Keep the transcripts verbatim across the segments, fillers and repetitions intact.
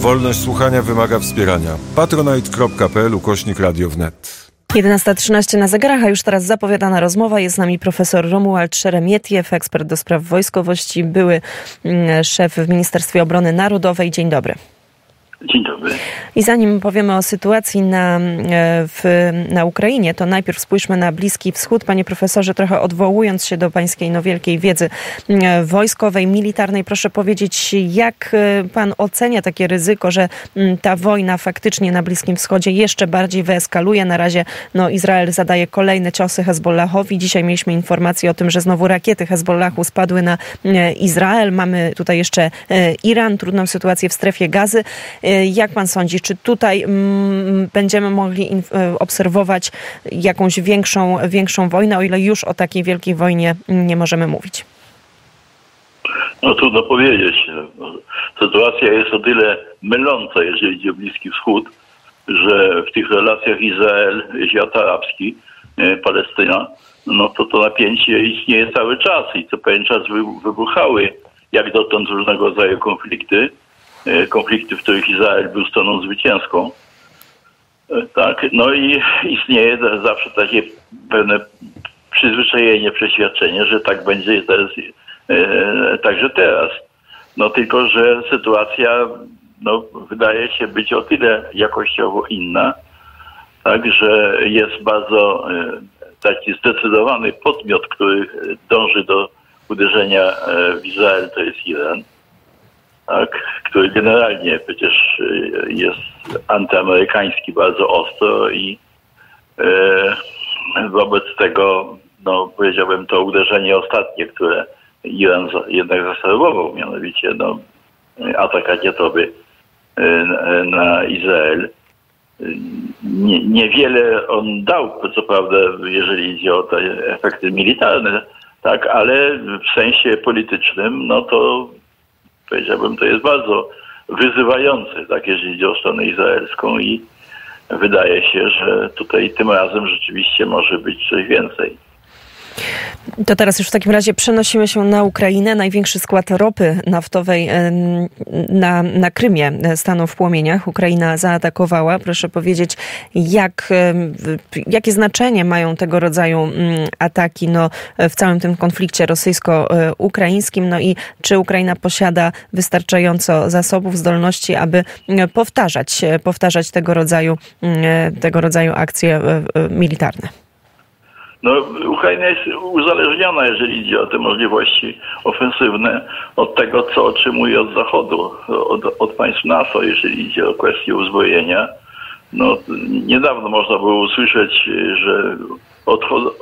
Wolność słuchania wymaga wspierania. patronite.pl ukośnik radio wnet. jedenasta trzynaście na zegarach, a już teraz zapowiadana rozmowa. Jest z nami profesor Romuald Szeremietiew, ekspert do spraw wojskowości, były szef w Ministerstwie Obrony Narodowej. Dzień dobry. Dzień dobry. I zanim powiemy o sytuacji na, w, na Ukrainie, to najpierw spójrzmy na Bliski Wschód. Panie profesorze, trochę odwołując się do pańskiej no, wielkiej wiedzy wojskowej, militarnej, proszę powiedzieć, jak pan ocenia takie ryzyko, że ta wojna faktycznie na Bliskim Wschodzie jeszcze bardziej wyeskaluje? Na razie no, Izrael zadaje kolejne ciosy Hezbollahowi. Dzisiaj mieliśmy informację o tym, że znowu rakiety Hezbollahu spadły na Izrael. Mamy tutaj jeszcze Iran, trudną sytuację w strefie Gazy. Jak pan sądzi, czy tutaj mm, będziemy mogli inf- obserwować jakąś większą, większą wojnę, o ile już o takiej wielkiej wojnie nie możemy mówić? No trudno powiedzieć. Sytuacja jest o tyle myląca, jeżeli idzie o Bliski Wschód, że w tych relacjach Izrael-Świat Arabski, Palestyna, no to to napięcie istnieje cały czas i co pewien czas wybuchały jak dotąd różnego rodzaju konflikty. konflikty, w których Izrael był stroną zwycięską. Tak, no i istnieje zawsze takie pewne przyzwyczajenie, przeświadczenie, że tak będzie teraz, e, także teraz. No tylko, że sytuacja no, wydaje się być o tyle jakościowo inna, tak, że jest bardzo e, taki zdecydowany podmiot, który dąży do uderzenia w Izrael, to jest Iran. Tak, który generalnie przecież jest antyamerykański bardzo ostro i e, wobec tego, no powiedziałbym, to uderzenie ostatnie, które Iran za, jednak zaserwował, mianowicie no, atak rakietowy e, na Izrael. Nie, niewiele on dał, co prawda, jeżeli idzie o te efekty militarne, tak, ale w sensie politycznym, no to powiedziałbym, to jest bardzo wyzywające, tak, jeżeli idzie o stronę izraelską i wydaje się, że tutaj tym razem rzeczywiście może być coś więcej. To teraz już w takim razie przenosimy się na Ukrainę. Największy skład ropy naftowej na, na Krymie stanął w płomieniach. Ukraina zaatakowała. Proszę powiedzieć, jak, jakie znaczenie mają tego rodzaju ataki no, w całym tym konflikcie rosyjsko-ukraińskim? No i czy Ukraina posiada wystarczająco zasobów, zdolności, aby powtarzać, powtarzać tego rodzaju, tego rodzaju akcje militarne? No, Ukraina jest uzależniona, jeżeli idzie o te możliwości ofensywne, od tego, co otrzymuje od Zachodu, od, od państw NATO, jeżeli idzie o kwestię uzbrojenia. No, niedawno można było usłyszeć, że odchod-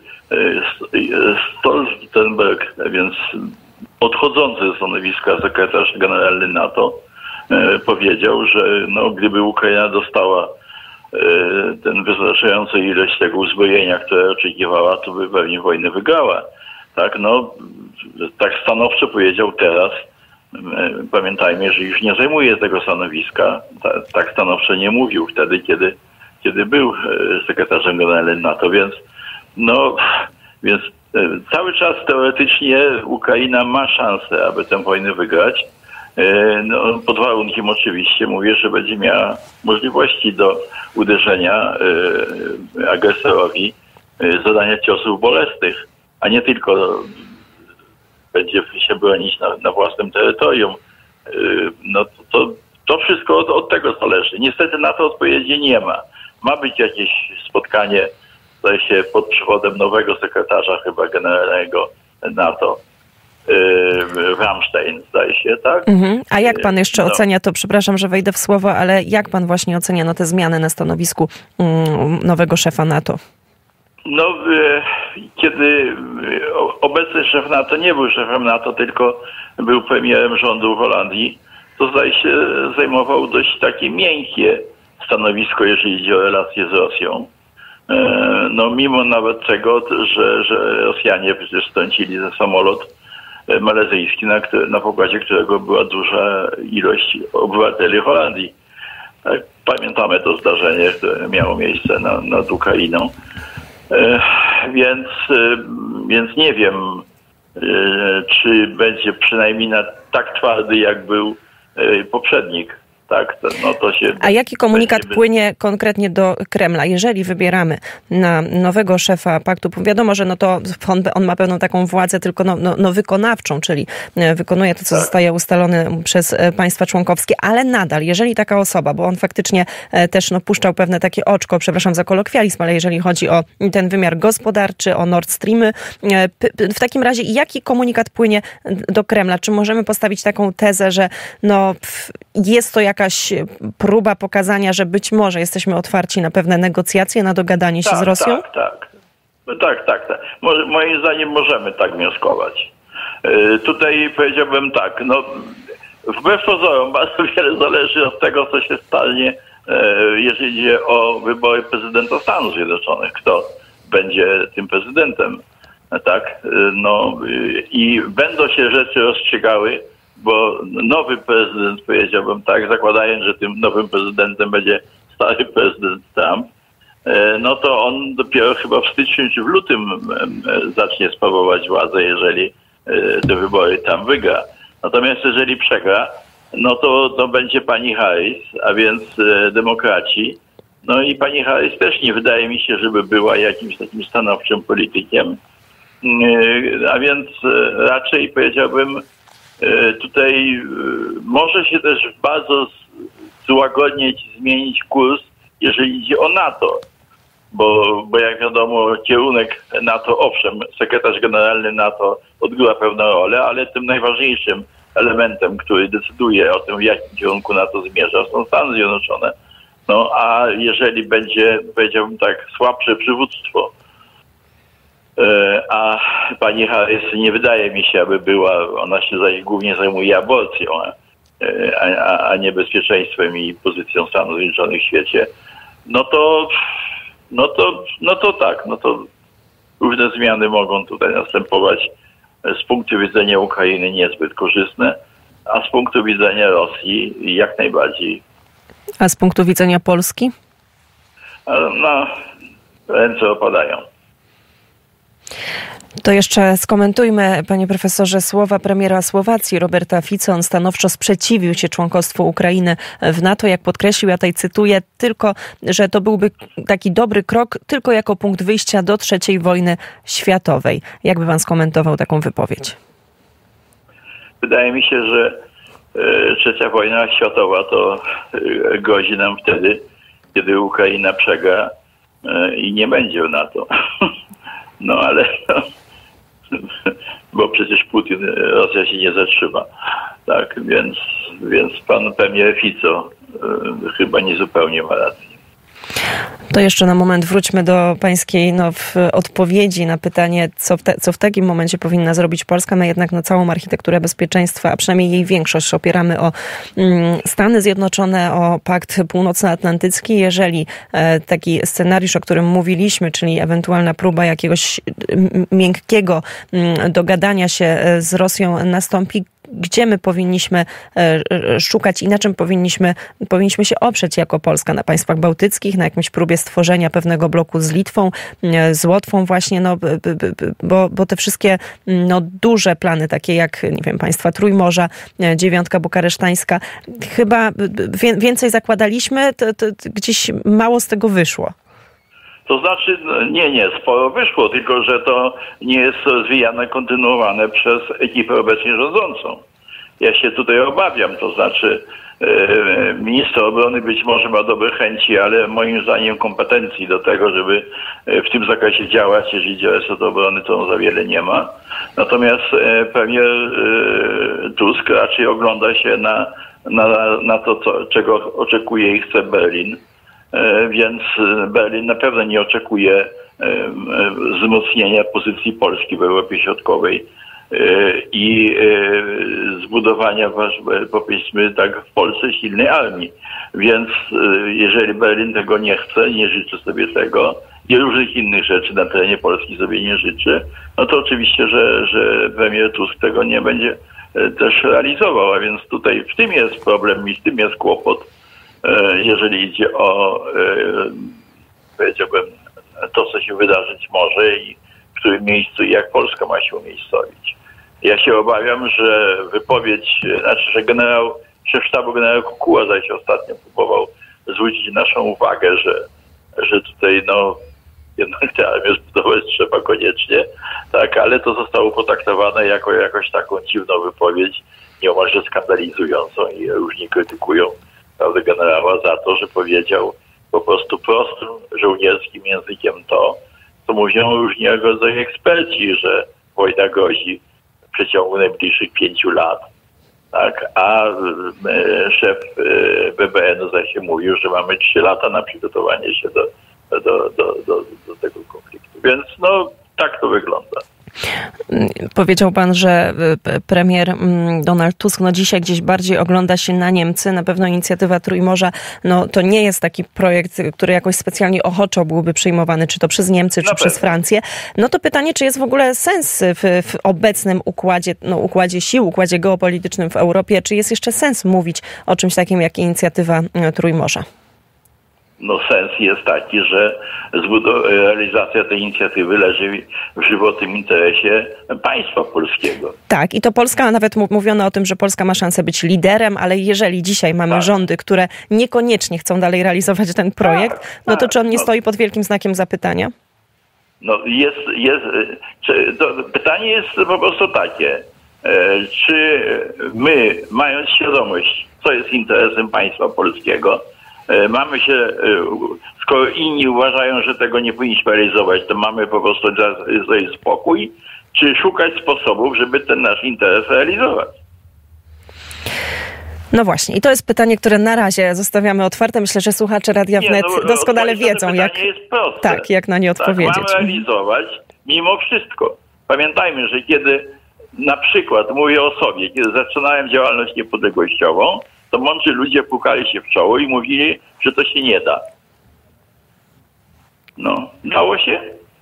Stoltenberg, więc odchodzący ze stanowiska sekretarz generalny NATO, powiedział, że no, gdyby Ukraina dostała ten wystarczającą ilość tego uzbrojenia, które oczekiwała, to by pewnie wojnę wygrała. Tak, no, tak stanowczo powiedział teraz. Pamiętajmy, że już nie zajmuje tego stanowiska. Tak stanowczo nie mówił wtedy, kiedy, kiedy był sekretarzem generalnym NATO, więc no, więc cały czas teoretycznie Ukraina ma szansę, aby tę wojnę wygrać. No, pod warunkiem oczywiście, mówię, że będzie miała możliwości do uderzenia y, agresorowi, y, zadania ciosów bolesnych, a nie tylko będzie się bronić na, na własnym terytorium. Y, no to, to, to wszystko od, od tego zależy. Niestety na to odpowiedzi nie ma. Ma być jakieś spotkanie, zdaje się, pod przewodem nowego sekretarza chyba generalnego NATO, Ramstein, zdaje się, tak? Mhm. A jak pan jeszcze no. ocenia, to przepraszam, że wejdę w słowo, ale jak pan właśnie ocenia no, te zmiany na stanowisku um, nowego szefa NATO? No, kiedy obecny szef NATO nie był szefem NATO, tylko był premierem rządu Holandii, to zdaje się zajmował dość takie miękkie stanowisko, jeżeli idzie o relacje z Rosją. No, mimo nawet tego, że, że Rosjanie przecież strącili za samolot malezyjski, na, na pokładzie którego była duża ilość obywateli Holandii. Pamiętamy to zdarzenie, które miało miejsce na, nad Ukrainą. E, więc, e, więc nie wiem, e, czy będzie przynajmniej na tak twardy, jak był e, poprzednik tak, to, no to się... A jaki komunikat będzie... płynie konkretnie do Kremla? Jeżeli wybieramy na nowego szefa paktu, wiadomo, że no to on, on ma pewną taką władzę tylko no, no, no wykonawczą, czyli wykonuje to, co tak. zostaje ustalone przez państwa członkowskie, ale nadal, jeżeli taka osoba, bo on faktycznie też no, puszczał pewne takie oczko, przepraszam za kolokwializm, ale jeżeli chodzi o ten wymiar gospodarczy, o Nord Streamy, w takim razie jaki komunikat płynie do Kremla? Czy możemy postawić taką tezę, że no, jest to jakaś próba pokazania, że być może jesteśmy otwarci na pewne negocjacje, na dogadanie się tak, z Rosją? Tak, tak. Tak, tak, tak. Może, moim zdaniem możemy tak wnioskować. Yy, tutaj powiedziałbym tak, no wbrew pozorom bardzo wiele zależy od tego, co się stanie, yy, jeżeli idzie o wybory prezydenta Stanów Zjednoczonych, kto będzie tym prezydentem. Tak, yy, no yy, i będą się rzeczy rozstrzygały, bo nowy prezydent, powiedziałbym tak, zakładając, że tym nowym prezydentem będzie stary prezydent Trump, no to on dopiero chyba w styczniu czy w lutym zacznie sprawować władzę, jeżeli te wybory tam wygra. Natomiast jeżeli przegra, no to, to będzie pani Harris, a więc demokraci. No i pani Harris też nie wydaje mi się, żeby była jakimś takim stanowczym politykiem. A więc raczej powiedziałbym, tutaj może się też bardzo złagodnieć, zmienić kurs, jeżeli idzie o NATO. Bo, bo jak wiadomo, kierunek NATO, owszem, sekretarz generalny NATO odgrywa pewną rolę, ale tym najważniejszym elementem, który decyduje o tym, w jakim kierunku NATO zmierza, są Stany Zjednoczone. No a jeżeli będzie, powiedziałbym tak, słabsze przywództwo, a pani Harris nie wydaje mi się, aby była, ona się głównie zajmuje aborcją, a, a nie bezpieczeństwem i pozycją Stanów Zjednoczonych w świecie, no to, no to, no to tak, no to różne zmiany mogą tutaj następować. Z punktu widzenia Ukrainy niezbyt korzystne, a z punktu widzenia Rosji jak najbardziej. A z punktu widzenia Polski? No, ręce opadają. To jeszcze skomentujmy, panie profesorze, słowa premiera Słowacji Roberta Fico. On stanowczo sprzeciwił się członkostwu Ukrainy w NATO. Jak podkreślił, ja tutaj cytuję, tylko, że to byłby taki dobry krok tylko jako punkt wyjścia do trzeciej wojny światowej. Jak by pan skomentował taką wypowiedź? Wydaje mi się, że e, trzecia wojna światowa to e, grozi nam wtedy, kiedy Ukraina przegra e, i nie będzie w NATO. No ale... No, bo przecież Putin, Rosja się nie zatrzyma. Tak, więc, więc pan premier Fico y, chyba niezupełnie ma rację. To jeszcze na moment wróćmy do pańskiej no, w odpowiedzi na pytanie, co w, te, co w takim momencie powinna zrobić Polska. My jednak na całą architekturę bezpieczeństwa, a przynajmniej jej większość opieramy o mm, Stany Zjednoczone, o Pakt Północnoatlantycki. Jeżeli e, taki scenariusz, o którym mówiliśmy, czyli ewentualna próba jakiegoś m, miękkiego m, dogadania się z Rosją nastąpi, gdzie my powinniśmy szukać i na czym powinniśmy, powinniśmy się oprzeć jako Polska? Na państwach bałtyckich, na jakimś próbie stworzenia pewnego bloku z Litwą, z Łotwą właśnie, no, bo, bo te wszystkie no, duże plany, takie jak, nie wiem, państwa Trójmorza, dziewiątka bukaresztańska, chyba więcej zakładaliśmy, to, to gdzieś mało z tego wyszło. To znaczy, nie, nie, sporo wyszło, tylko że to nie jest rozwijane, kontynuowane przez ekipę obecnie rządzącą. Ja się tutaj obawiam, to znaczy e, minister obrony być może ma dobre chęci, ale moim zdaniem kompetencji do tego, żeby w tym zakresie działać, jeżeli idzie o resort obrony, to on za wiele nie ma. Natomiast e, premier e, Tusk raczej ogląda się na, na, na to, co, czego oczekuje i chce Berlin. Więc Berlin na pewno nie oczekuje wzmocnienia pozycji Polski w Europie Środkowej i zbudowania, powiedzmy tak, w Polsce silnej armii. Więc jeżeli Berlin tego nie chce, nie życzy sobie tego i różnych innych rzeczy na terenie Polski sobie nie życzy, no to oczywiście, że, że premier Tusk tego nie będzie też realizował. A więc tutaj w tym jest problem i w tym jest kłopot, jeżeli idzie o, powiedziałbym, to, co się wydarzyć może i w którym miejscu i jak Polska ma się umiejscowić. Ja się obawiam, że wypowiedź, znaczy, że generał szef sztabu generał Kukuła zaś ostatnio próbował zwrócić naszą uwagę, że, że tutaj no jednak tę armię zbudować trzeba koniecznie, tak, ale to zostało potraktowane jako jakoś taką dziwną wypowiedź, nieomalże skandalizującą i różni krytykują, prawda, generała za to, że powiedział po prostu prostym żołnierskim językiem to, co mówią różnego rodzaju eksperci, że wojna grozi w przeciągu najbliższych pięciu lat. Tak, a e, szef e, B B N-u zaś mówił, że mamy trzy lata na przygotowanie się do, do, do, do, do tego konfliktu. Więc no tak to wygląda. Powiedział pan, że premier Donald Tusk no dzisiaj gdzieś bardziej ogląda się na Niemcy. Na pewno inicjatywa Trójmorza no to nie jest taki projekt, który jakoś specjalnie ochoczo byłby przyjmowany, czy to przez Niemcy, czy przez Francję. No to pytanie, czy jest w ogóle sens w, w obecnym układzie, no, układzie sił, układzie geopolitycznym w Europie, czy jest jeszcze sens mówić o czymś takim jak inicjatywa Trójmorza? No sens jest taki, że realizacja tej inicjatywy leży w żywotnym interesie państwa polskiego. Tak, i to Polska, nawet mówiono o tym, że Polska ma szansę być liderem, ale jeżeli dzisiaj mamy tak. rządy, które niekoniecznie chcą dalej realizować ten projekt, tak, no to tak, czy on nie no. stoi pod wielkim znakiem zapytania? No jest, jest czy, to pytanie jest po prostu takie, czy my, mając świadomość, co jest interesem państwa polskiego, mamy się, skoro inni uważają, że tego nie powinniśmy realizować, to mamy po prostu dać spokój, czy szukać sposobów, żeby ten nasz interes realizować? No właśnie, i to jest pytanie, które na razie zostawiamy otwarte. Myślę, że słuchacze Radia Wnet no, doskonale wiedzą, jak, jest proste. Tak, jak na nie odpowiedzieć. Tak, mamy realizować mimo wszystko. Pamiętajmy, że kiedy na przykład, mówię o sobie, kiedy zaczynałem działalność niepodległościową, to mądrzy ludzie pukali się w czoło i mówili, że to się nie da. No, dało się?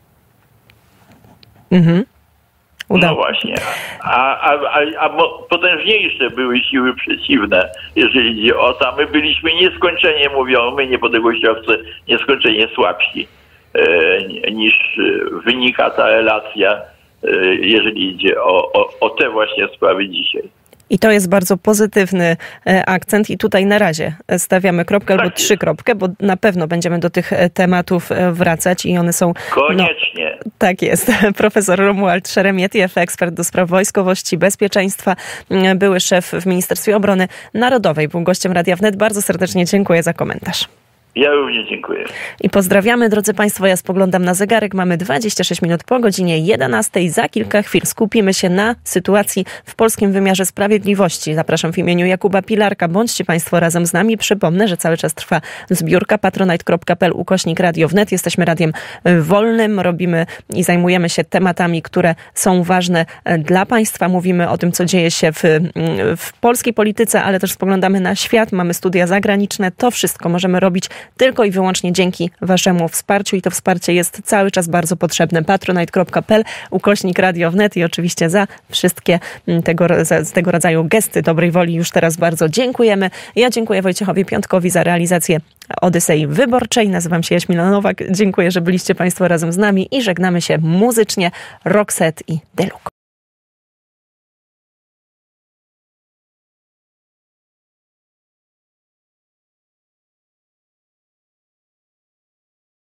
Mhm. No właśnie. A, a, a, a potężniejsze były siły przeciwne, jeżeli idzie o to. My byliśmy nieskończenie, mówią, my niepodległościowcy, nieskończenie słabsi e, niż wynika ta relacja, e, jeżeli idzie o, o, o te właśnie sprawy dzisiaj. I to jest bardzo pozytywny akcent i tutaj na razie stawiamy kropkę albo trzy kropkę, bo na pewno będziemy do tych tematów wracać i one są... Koniecznie. No, tak jest. Profesor Romuald Szeremietiew, ekspert do spraw wojskowości, bezpieczeństwa, były szef w Ministerstwie Obrony Narodowej. Był gościem Radia Wnet. Bardzo serdecznie dziękuję za komentarz. Ja również dziękuję. I pozdrawiamy, drodzy Państwo. Ja spoglądam na zegarek. Mamy dwadzieścia sześć minut po godzinie jedenastej. Za kilka chwil skupimy się na sytuacji w polskim wymiarze sprawiedliwości. Zapraszam w imieniu Jakuba Pilarka. Bądźcie Państwo razem z nami. Przypomnę, że cały czas trwa zbiórka patronite kropka p l ukośnik Radio Wnet. Jesteśmy radiem wolnym. Robimy i zajmujemy się tematami, które są ważne dla Państwa. Mówimy o tym, co dzieje się w, w polskiej polityce, ale też spoglądamy na świat. Mamy studia zagraniczne. To wszystko możemy robić tylko i wyłącznie dzięki Waszemu wsparciu i to wsparcie jest cały czas bardzo potrzebne. patronite kropka p l ukośnik Radio Wnet i oczywiście za wszystkie tego, za, tego rodzaju gesty dobrej woli już teraz bardzo dziękujemy. Ja dziękuję Wojciechowi Piątkowi za realizację Odysei Wyborczej. Nazywam się Jaśmina Nowak. Dziękuję, że byliście Państwo razem z nami i żegnamy się muzycznie. Roxette i Deluk.